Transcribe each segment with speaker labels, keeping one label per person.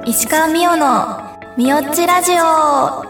Speaker 1: 石川美代のみよっちラジオ。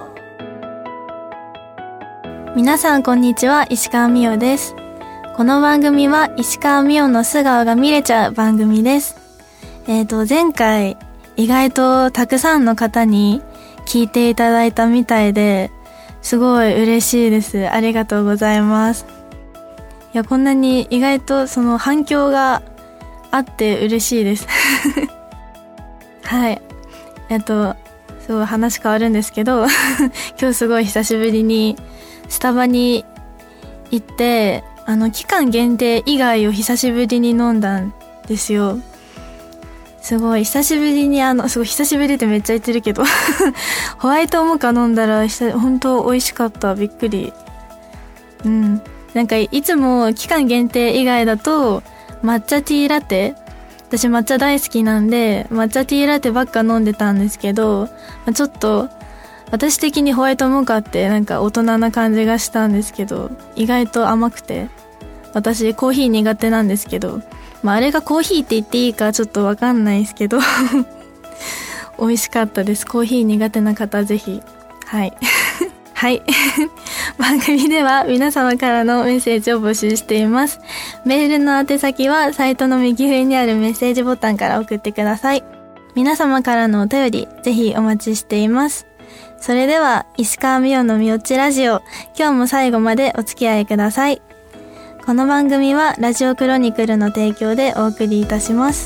Speaker 1: 皆さんこんにちは、石川美代です。この番組は石川美代の素顔が見れちゃう番組です。前回意外とたくさんの方に聞いていただいたみたいで、すごい嬉しいです。ありがとうございます。いや、こんなに意外とその反響があって嬉しいですはい。すごい話変わるんですけど今日すごい久しぶりにスタバに行って、期間限定以外を久しぶりに飲んだんですよ。すごい久しぶりにすごい久しぶりってめっちゃ言ってるけどホワイトモカ飲んだら本当美味しかった。びっくり。なんかいつも期間限定以外だと抹茶ティーラテ、私抹茶大好きなんで抹茶ティーラテばっか飲んでたんですけど、ちょっと私的にホワイトモカってなんか大人な感じがしたんですけど、意外と甘くて、私コーヒー苦手なんですけど、あれがコーヒーって言っていいかちょっとわかんないですけど美味しかったです。コーヒー苦手な方ぜひ。はいはい番組では皆様からのメッセージを募集しています。メールの宛先はサイトの右上にあるメッセージボタンから送ってください。皆様からのお便りぜひお待ちしています。それでは石川美代のみよっちラジオ、今日も最後までお付き合いください。この番組はラジオクロニクルの提供でお送りいたします。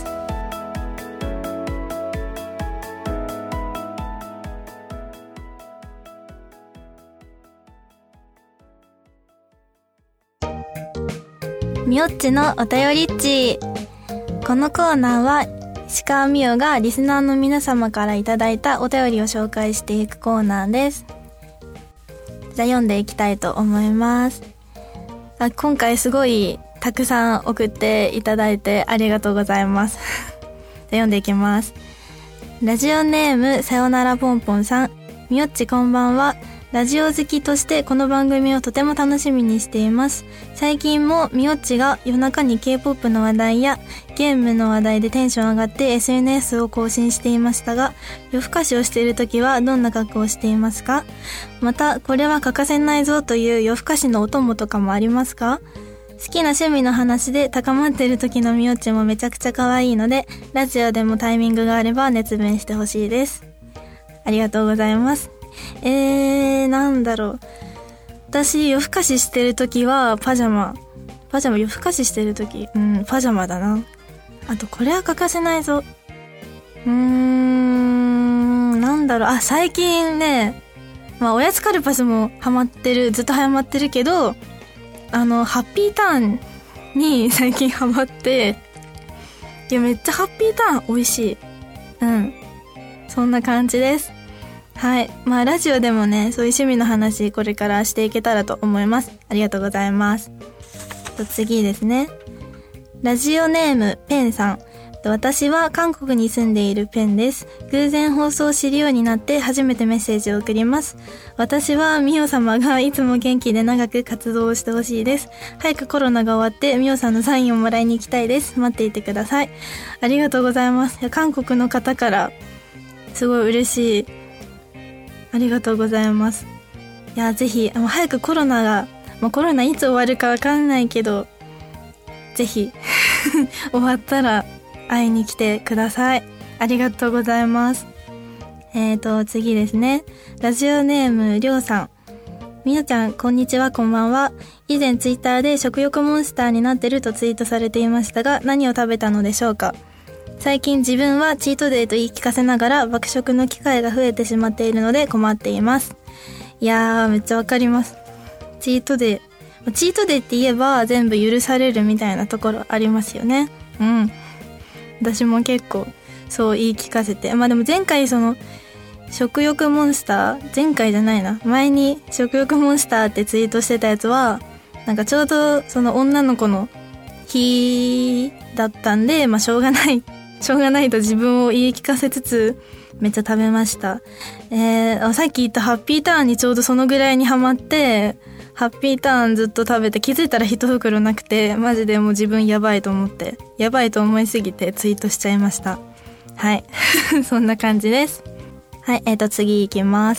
Speaker 1: みよっちのお便りっち。このコーナーは石川美代がリスナーの皆様からいただいたお便りを紹介していくコーナーです。じゃあ読んでいきたいと思います。今回すごいたくさん送っていただいてありがとうございますじゃあ読んでいきます。ラジオネームさよならぽんぽんさん、みよっちこんばんは。ラジオ好きとしてこの番組をとても楽しみにしています。最近もみよっちが夜中に K-POP の話題やゲームの話題でテンション上がって SNS を更新していましたが、夜更かしをしているときはどんな格好をしていますか？また、これは欠かせないぞという夜更かしのお供とかもありますか？好きな趣味の話で高まっている時のみよっちもめちゃくちゃ可愛いので、ラジオでもタイミングがあれば熱弁してほしいです。ありがとうございます。なんだろう。私、夜更かししてるときは、パジャマ、夜更かししてるとき、パジャマだな。あと、これは欠かせないぞ。なんだろう。最近ね、おやつカルパスもずっとハマってるけど、ハッピーターンに最近ハマって、いや、めっちゃハッピーターン美味しい。そんな感じです。はい。ラジオでもね、そういう趣味の話、これからしていけたらと思います。ありがとうございます。次ですね。ラジオネーム、ペンさん。私は韓国に住んでいるペンです。偶然放送を知るようになって初めてメッセージを送ります。私はミオ様がいつも元気で長く活動をしてほしいです。早くコロナが終わってミオさんのサインをもらいに行きたいです。待っていてください。ありがとうございます。韓国の方からすごい嬉しい。ありがとうございます。いや、ぜひ早くコロナいつ終わるかわかんないけど、ぜひ終わったら会いに来てください。ありがとうございます。次ですね。ラジオネームりょうさん。みよちゃん、こんにちは、こんばんは。以前ツイッターで食欲モンスターになってるとツイートされていましたが、何を食べたのでしょうか？最近自分はチートデーと言い聞かせながら爆食の機会が増えてしまっているので困っています。いやー、めっちゃわかります。チートデーって言えば全部許されるみたいなところありますよね。私も結構そう言い聞かせて。でも前回食欲モンスター、前回じゃないな。前に食欲モンスターってツイートしてたやつは、なんかちょうどその女の子の日だったんで、しょうがないと自分を言い聞かせつつめっちゃ食べました。さっき言ったハッピーターンにちょうどそのぐらいにハマって、ハッピーターンずっと食べて気づいたら一袋なくて、マジでもう自分やばいと思いすぎてツイートしちゃいました。 はい。そんな感じです。はい、次行きます。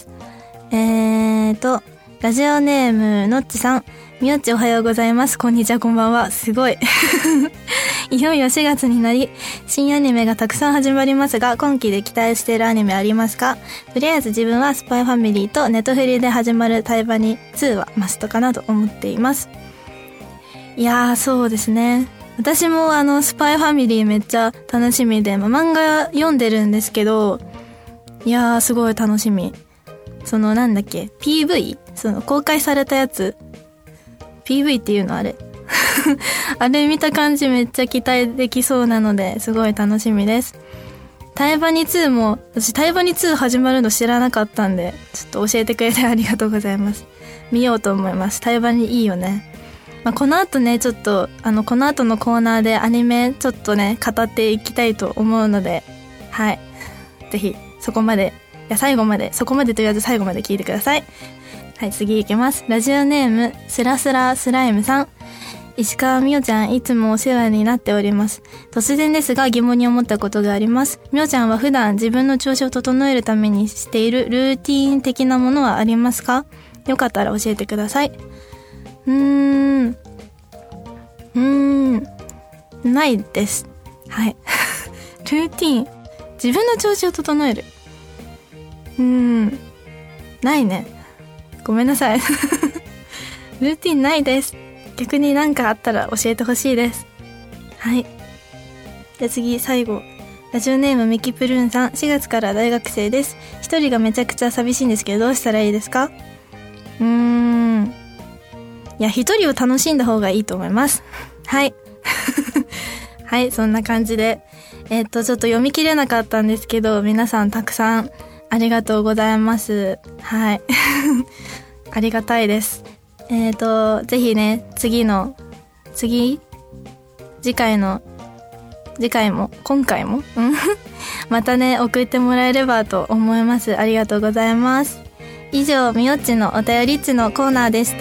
Speaker 1: ラジオネーム、のっちさん。みよっちおはようございます。こんにちは、こんばんは。すごい。いよいよ4月になり、新アニメがたくさん始まりますが、今期で期待しているアニメありますか？とりあえず自分はスパイファミリーとネットフリで始まるタイバニ2はマストかなと思っています。いやー、そうですね。私もスパイファミリーめっちゃ楽しみで、漫画読んでるんですけど、いやー、すごい楽しみ。なんだっけ PV？ 公開されたやつ。PV っていうのあれ。あれ見た感じめっちゃ期待できそうなので、すごい楽しみです。タイバニ2も、私タイバニ2始まるの知らなかったんで、ちょっと教えてくれてありがとうございます。見ようと思います。タイバニいいよね。この後ね、ちょっと、この後のコーナーでアニメちょっとね、語っていきたいと思うので、はい。ぜひ、そこまでと言わず最後まで聞いてください。はい、次行きます。ラジオネーム、スラスラスライムさん。石川みおちゃん、いつもお世話になっております。突然ですが疑問に思ったことがあります。みおちゃんは普段自分の調子を整えるためにしているルーティーン的なものはありますか？よかったら教えてください。ないです。はい。ルーティーン。自分の調子を整える。ないね。ごめんなさい。ルーティンないです。逆に何かあったら教えてほしいです。はい。じゃあ次、最後。ラジオネームミキプルーンさん。4月から大学生です。一人がめちゃくちゃ寂しいんですけど、どうしたらいいですか？いや、一人を楽しんだ方がいいと思います。はい。はい、そんな感じで。ちょっと読み切れなかったんですけど、皆さんたくさんありがとうございます。はい。ありがたいです。ぜひね、次回も、今回もまたね、送ってもらえればと思います。ありがとうございます。以上、みよっちのお便りっちのコーナーでした。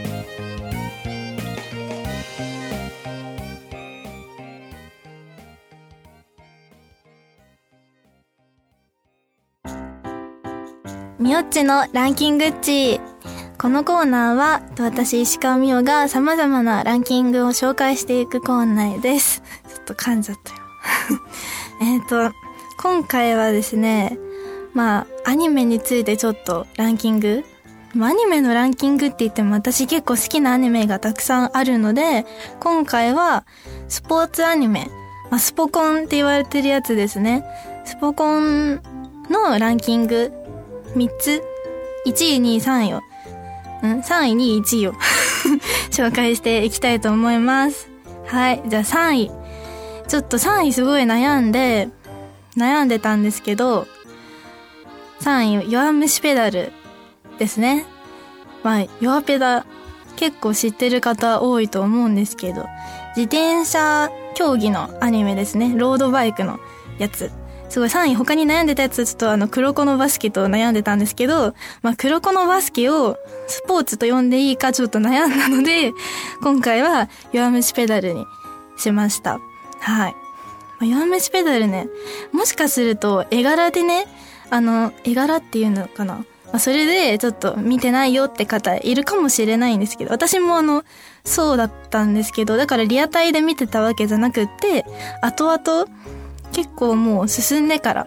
Speaker 1: みよっちのランキングッチ。このコーナーは私石川みおが様々なランキングを紹介していくコーナーです。ちょっと噛んじゃったよ。今回はですね、アニメについてちょっとランキング。アニメのランキングって言っても私結構好きなアニメがたくさんあるので、今回はスポーツアニメ、スポコンって言われてるやつですね。スポコンのランキング3つ、1位、2位、3位を、3位、2位、1位を紹介していきたいと思います。はい。じゃあ3位。ちょっと3位すごい悩んでたんですけど、3位、弱虫ペダルですね。弱ペダ、結構知ってる方多いと思うんですけど、自転車競技のアニメですね。ロードバイクのやつ。すごい3位他に悩んでたやつ、ちょっと黒子のバスケと悩んでたんですけど、黒子のバスケをスポーツと呼んでいいかちょっと悩んだので、今回は弱虫ペダルにしました。はい。弱虫ペダルね、もしかすると絵柄でね、絵柄っていうのかな。それでちょっと見てないよって方いるかもしれないんですけど、私もそうだったんですけど、だからリアタイで見てたわけじゃなくって、後々、結構もう進んでから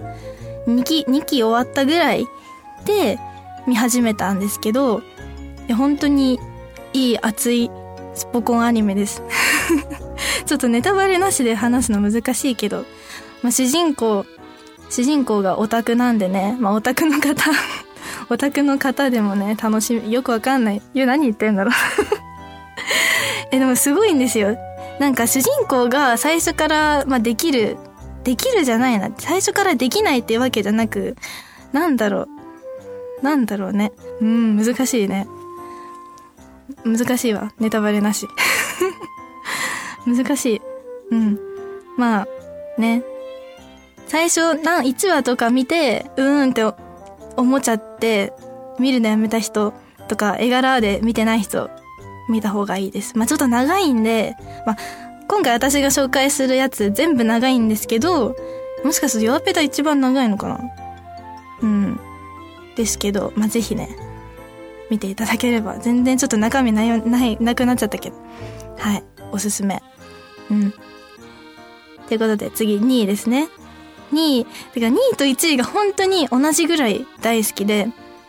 Speaker 1: 2期終わったぐらいで見始めたんですけど、本当にいい熱いスポコンアニメです。ちょっとネタバレなしで話すの難しいけど、主人公がオタクなんでね、オタクの方でもね、よくわかんない。何言ってんだろう。でもすごいんですよ。なんか主人公が最初から、できるじゃないな。最初からできないっていうわけじゃなく、なんだろうね。難しいね。難しいわ。ネタバレなし。難しい。ね。最初、1話とか見て、って思っちゃって、見るのやめた人とか、絵柄で見てない人、見た方がいいです。ちょっと長いんで、今回私が紹介するやつ全部長いんですけど、 もしかするとヨアペダ一番長いのかな。ですけど、まあ、ぜひね、見ていただければ。全然ちょっと中身なくなっちゃったけど。はい。おすすめ。ということで、次、2位ですね。2位と1位が本当に同じぐらい大好きで、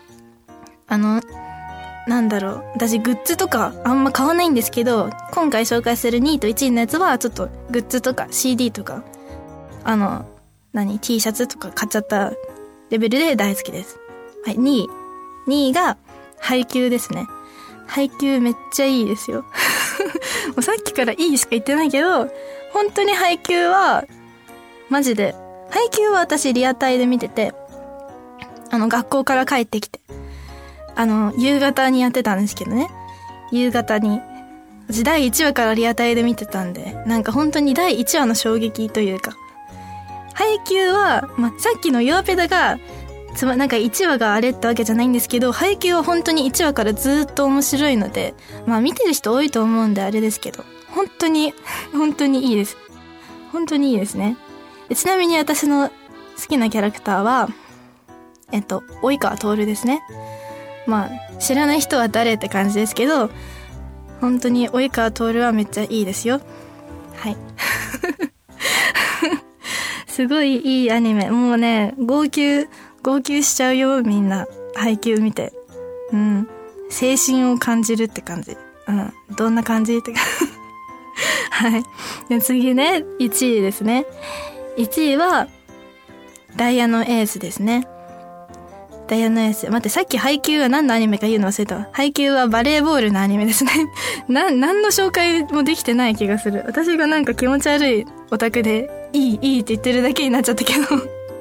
Speaker 1: なんだろう、私グッズとかあんま買わないんですけど、今回紹介する2位と1位のやつはちょっとグッズとか CD とか、T シャツとか買っちゃったレベルで大好きです。はい、2位が配給ですね。配給めっちゃいいですよ。もうさっきからいいしか言ってないけど、本当に配給は、マジで、配給は私リアタイで見てて、学校から帰ってきて、夕方にやってたんですけどね。夕方に。私第1話からリアタイで見てたんで、なんか本当に第1話の衝撃というか。配給は、さっきのヨアペダが、なんか1話があれってわけじゃないんですけど、配給は本当に1話からずっと面白いので、見てる人多いと思うんであれですけど、本当にいいです。本当にいいですね。ちなみに私の好きなキャラクターは、及川徹ですね。知らない人は誰って感じですけど、本当に及川徹はめっちゃいいですよ。はい。すごいいいアニメ。もうね、号泣しちゃうよ、みんな。配給見て。青春を感じるって感じ。どんな感じってはい。で、次ね、1位ですね。1位は、ダイヤのエースですね。ダイヤのエース。待って、さっき配給は何のアニメか言うの忘れたわ。配給はバレーボールのアニメですね。何の紹介もできてない気がする。私がなんか気持ち悪いオタクで、いいって言ってるだけになっちゃったけど。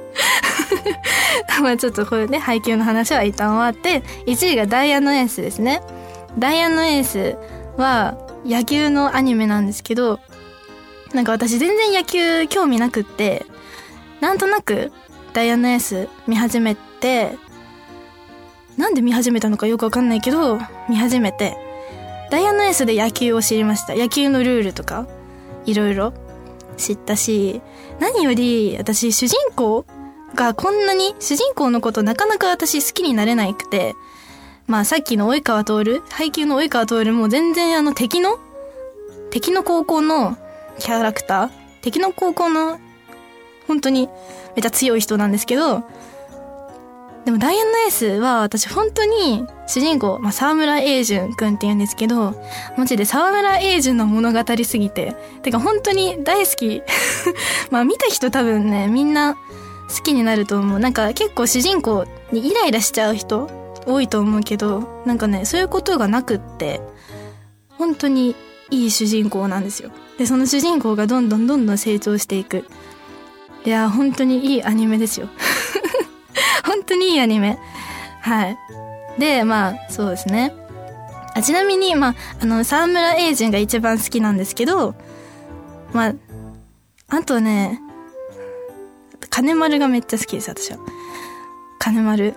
Speaker 1: ちょっとこれね、配給の話は一旦終わって、1位がダイヤのエースですね。ダイヤのエースは野球のアニメなんですけど、なんか私全然野球興味なくって、なんとなくダイヤのエース見始めて、なんで見始めたのかよくわかんないけど、見始めて、ダイヤのエースで野球を知りました。野球のルールとか、いろいろ知ったし、何より私主人公がこんなに、主人公のことなかなか私好きになれなくて、さっきの及川徹、配給の及川徹も全然敵の高校のキャラクター、敵の高校の本当にめっちゃ強い人なんですけど、でもダイヤのエースは私本当に主人公、沢村栄純くんって言うんですけど、マジで沢村栄純の物語すぎて、てか本当に大好き。見た人多分ね、みんな好きになると思う。なんか結構主人公にイライラしちゃう人多いと思うけど、なんかね、そういうことがなくって、本当にいい主人公なんですよ。で、その主人公がどんどん成長していく。いや、本当にいいアニメですよ。本当にいいアニメ。はい。で、そうですね。ちなみに、沢村栄純が一番好きなんですけど、あとね、金丸がめっちゃ好きです、私は。金丸。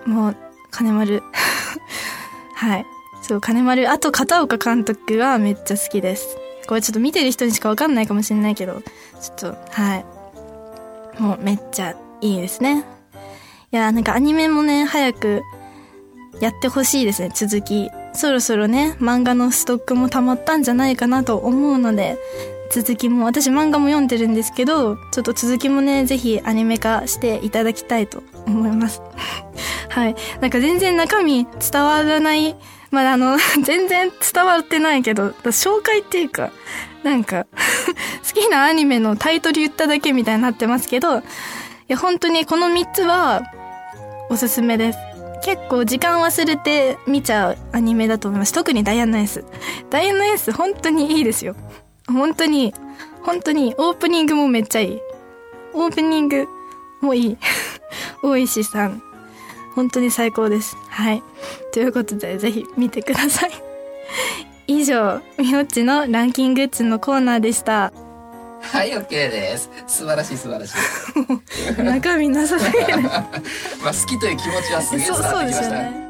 Speaker 1: はい。そう、金丸。あと、片岡監督がめっちゃ好きです。これちょっと見てる人にしかわかんないかもしれないけど、ちょっと、はい。もうめっちゃいいですね。いや、なんかアニメもね、早くやってほしいですね、続き。そろそろね、漫画のストックも溜まったんじゃないかなと思うので、続きも、私漫画も読んでるんですけど、ちょっと続きもね、ぜひアニメ化していただきたいと思います。はい。なんか全然中身伝わらない、全然伝わってないけど、紹介っていうか、なんか、好きなアニメのタイトル言っただけみたいになってますけど、いや、本当にこの3つは、おすすめです。結構時間忘れて見ちゃうアニメだと思います。特にダイヤのエース。ダイヤのエース本当にいいですよ。本当に、オープニングもめっちゃいい。オープニングもいい。大石さん。本当に最高です。はい。ということで、ぜひ見てください。以上、みおっちのランキングッズのコーナーでした。
Speaker 2: はい、OK です。素晴らしい。
Speaker 1: 中身なさすぎる。
Speaker 2: 好きという気持ちはすげえ伝わってきましたね。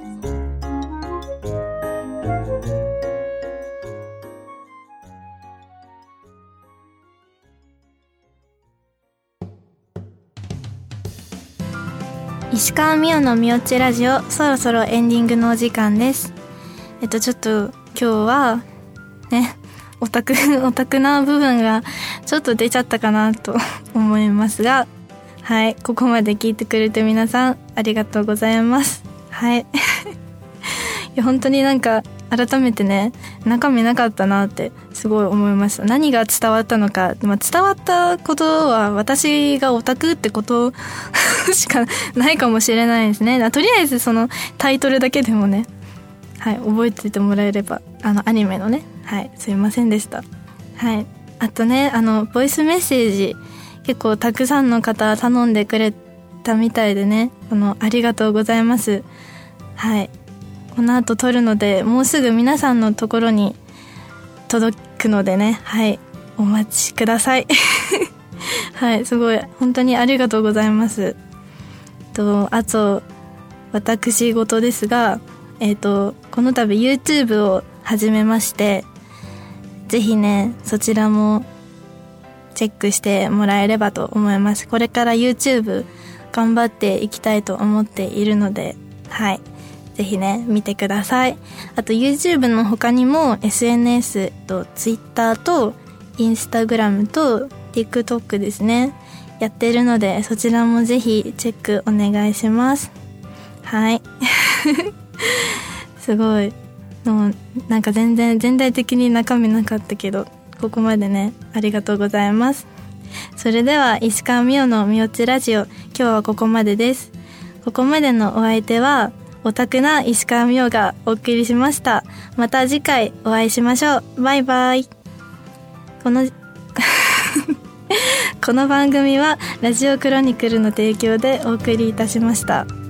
Speaker 1: 石川美代のみおっちラジオ、そろそろエンディングのお時間です。ちょっと今日はね、オタクな部分がちょっと出ちゃったかなと思いますが、はい、ここまで聞いてくれて皆さんありがとうございます。はいいや本当になんか改めてね、中身なかったなってすごい思いました。何が伝わったのか、伝わったことは私がオタクってことしかないかもしれないですね。とりあえずそのタイトルだけでもね、はい、覚えててもらえれば、アニメのね、はい、すいませんでした。はい、あとね、ボイスメッセージ結構たくさんの方頼んでくれたみたいでね、ありがとうございます。はい、この後撮るので、もうすぐ皆さんのところに届くのでね、はい、お待ちくださいはい、すごい本当にありがとうございます。あと私事ですが、この度 YouTube を始めまして、ぜひねそちらもチェックしてもらえればと思います。これから YouTube 頑張っていきたいと思っているので、はい、ぜひね見てください。あと YouTube の他にも SNS と Twitter と Instagram と TikTok ですね、やってるので、そちらもぜひチェックお願いします。はいすごいなんか全体的に中身なかったけど、ここまでねありがとうございます。それでは石川美代のみおっちラジオ、今日はここまでです。ここまでのお相手はオタクな石川美代がお送りしました。また次回お会いしましょう。バイバイ。この番組はラジオクロニクルの提供でお送りいたしました。